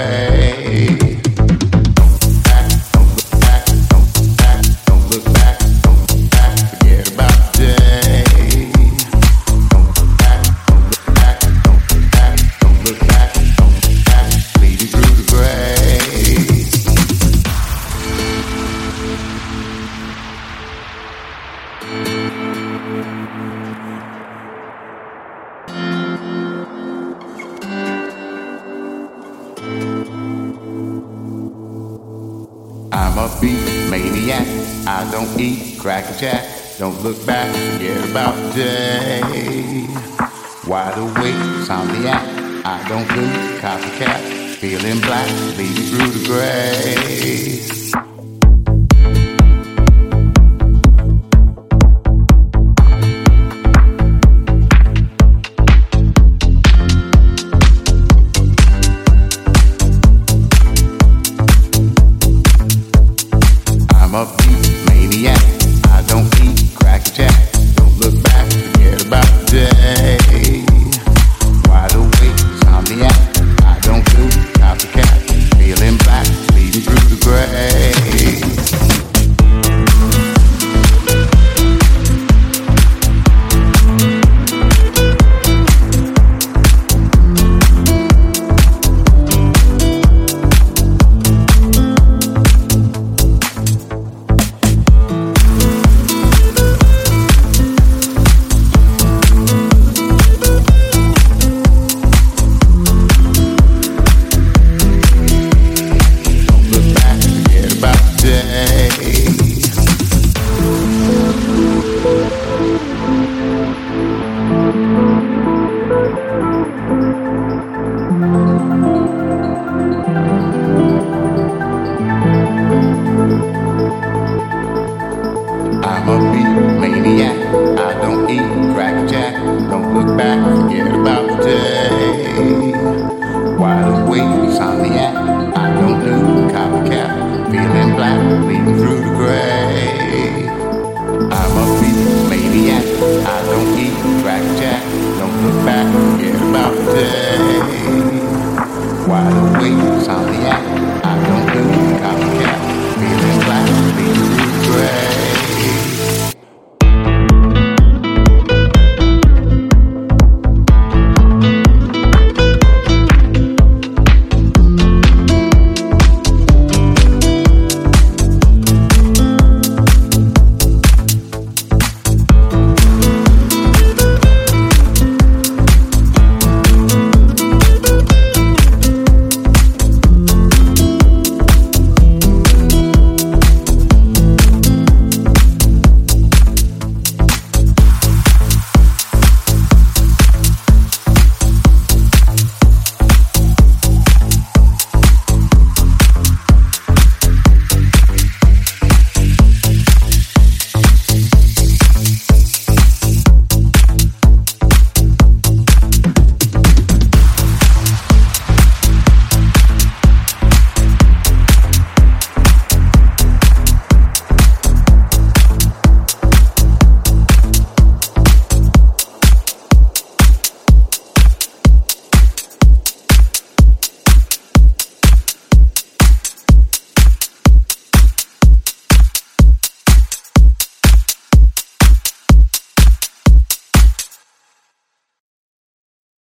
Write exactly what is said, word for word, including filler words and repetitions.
gray. I'm a beat maniac. I don't eat cracker jack. Don't look back, forget about the day. Wide awake, insomniac. I don't do copycat. Feeling black, leading through the gray. I'm a beat maniac. I don't eat cracker jack. Don't look back, forget about the day. Wide awake, insomniac. I don't do copycat. Feeling black, leading through the gray. I'm a beat maniac. I don't eat cracker jack. Don't look back, forget about the day. Wide awake, insomniac. I don't do copycat. Feeling black, leading through the gray. I'm a beat maniac. I don't eat cracker jack. Don't look back, forget about the day. Wide awake, insomniac.